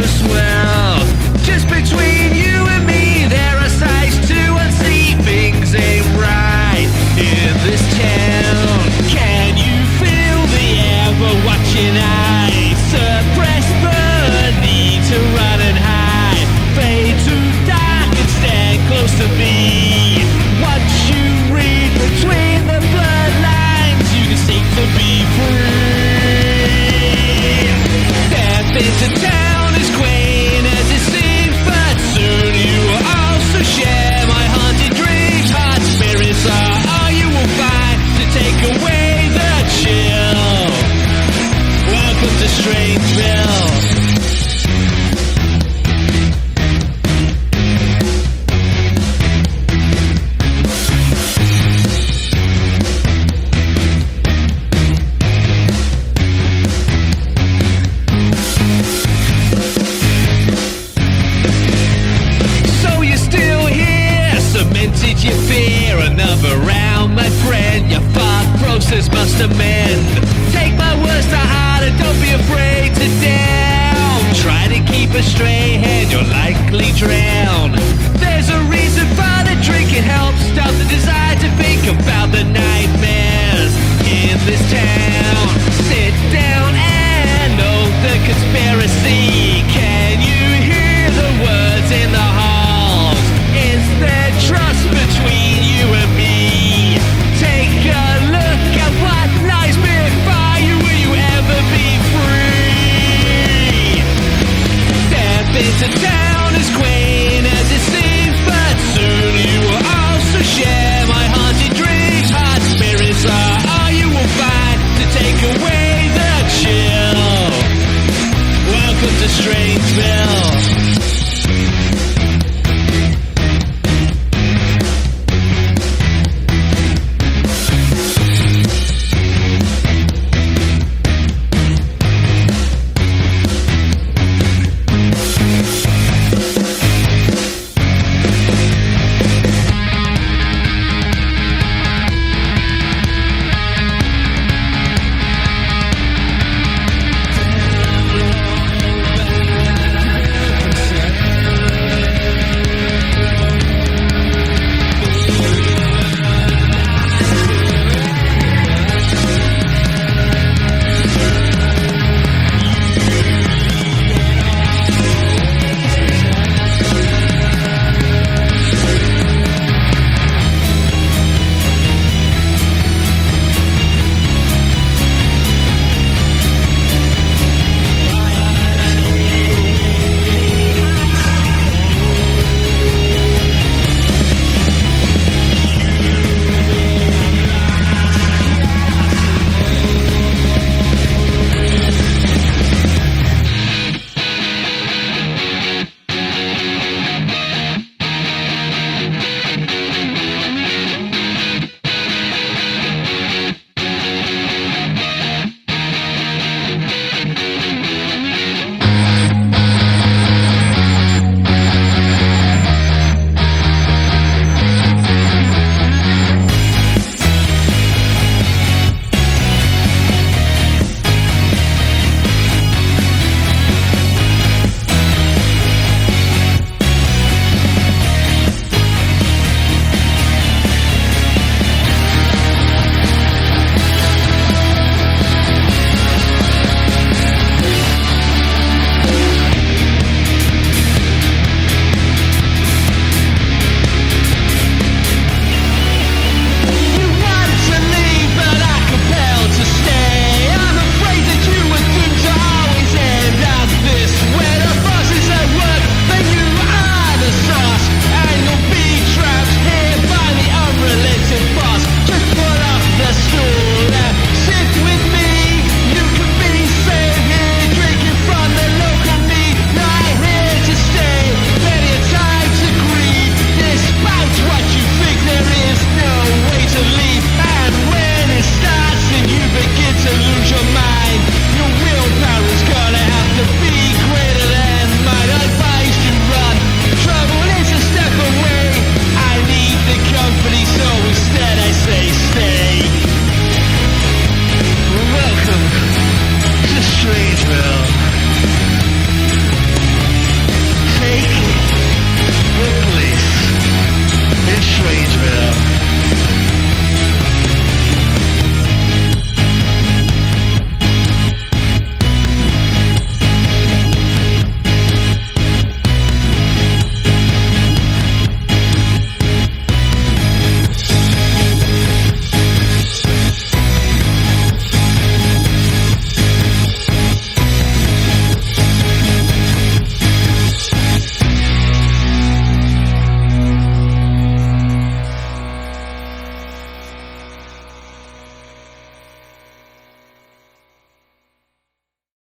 so swell. Just between you and me, there are sights to unsee. Things ain't right in this town. Can you feel the ever-watching eye? Suppress the need to run and hide. Fade to dark and stand close to me. Once you read between the bloodlines, you can seek to be free. Step into town as quaint as it seems, but soon you will also share my haunted dreams. Hot spirits are all you will find to take away the chill. Welcome to Strangeville. Cemented your fear, another round, my friend. Your thought process must amend. Take my words to heart and don't be afraid to down. Try to keep a straight head, you'll likely drown. There's a reason for the drink, it helps stop the desire to think about the nightmares in this town. Sit down and note the conspiracy. Can you hear the words in the halls? Is there trust between you and me? Take a look at what lies before you. Will you ever be free? Step into town as quaint as it seems, but soon you will also share my haunted dreams. Hot spirits are all you will find to take away the chill. Welcome to Strange.